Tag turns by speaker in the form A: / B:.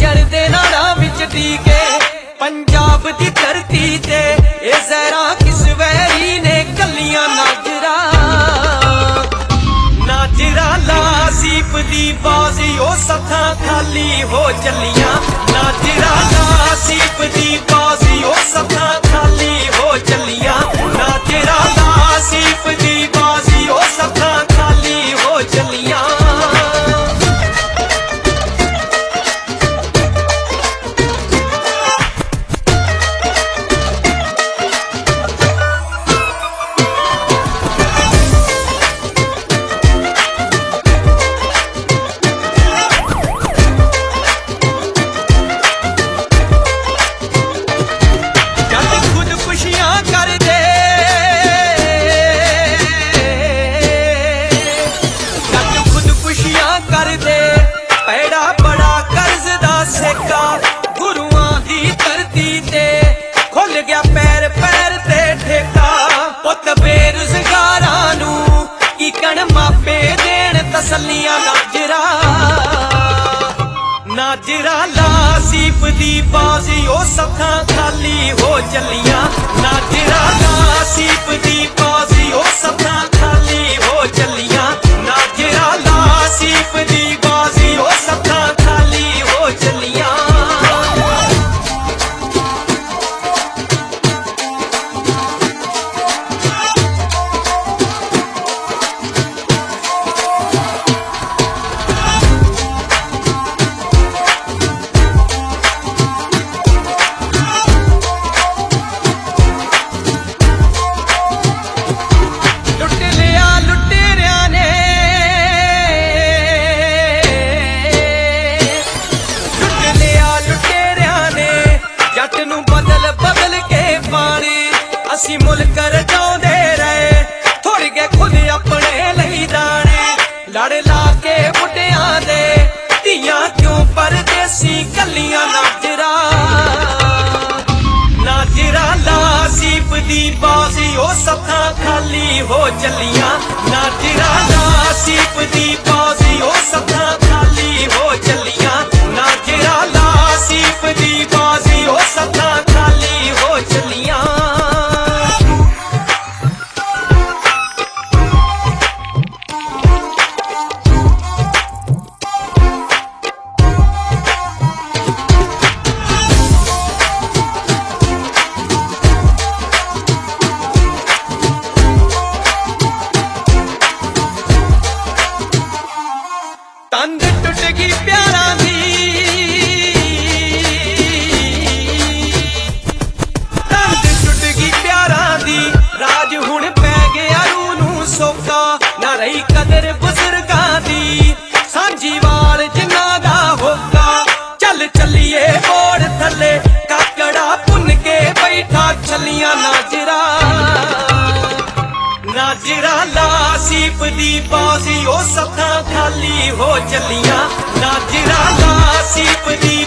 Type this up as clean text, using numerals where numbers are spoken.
A: चढ़दे नाड़ा विच टीके पंजाब दी धरती ते ए जहरा किस वैरी ने कलियां नाजरा नाजरा ला सीप दी बाजी ओ सथा खाली हो चलियां नाजरा ला सीप दी बाजी ओ सथा खाली हो चलियां नाजरा ला सीप दी बाजी ओ सथा खाली हो चलियां मापे देन तसलियां नाजरा नाजरा ला सीप दी बाजी ओ सथा खाली हो चलियां नाजरा ला सीप दी बाजी ओ सथा खाली हो चलियां नाजरा ला सीप दी बाजी ओ सथा खाली हो चलियां असी मुल्क रजाउंदे रहे थोड़ी के खुद अपने लई दाने लड़ ला के बुढ़ियां दे धीयां क्यों परदेसी कलियां नाजरा नाजरा ला सीप दी बाजी ओ सथा खाली हो चलियां नाजरा ला सीप दी बाजी ओ सथा खाली हो चलियां नाजरा ला सीप दी बाजी ओ सथा खाली हो चलियां तंद टुट गई प्यारा दी तंद टुट गई प्यारा दी राज हुण पै गया रूह नूं सोका ना रही कदर बुजुर्गां दी सांझी वाल जिन्ना दा होका चल चलिए बोड़ थले काकड़ा भुन के बैठा छलियां नाजरा नाजरा ला सीप दी बाजी ओ सथा खाली हो चलियां नाजरा ला सीप दी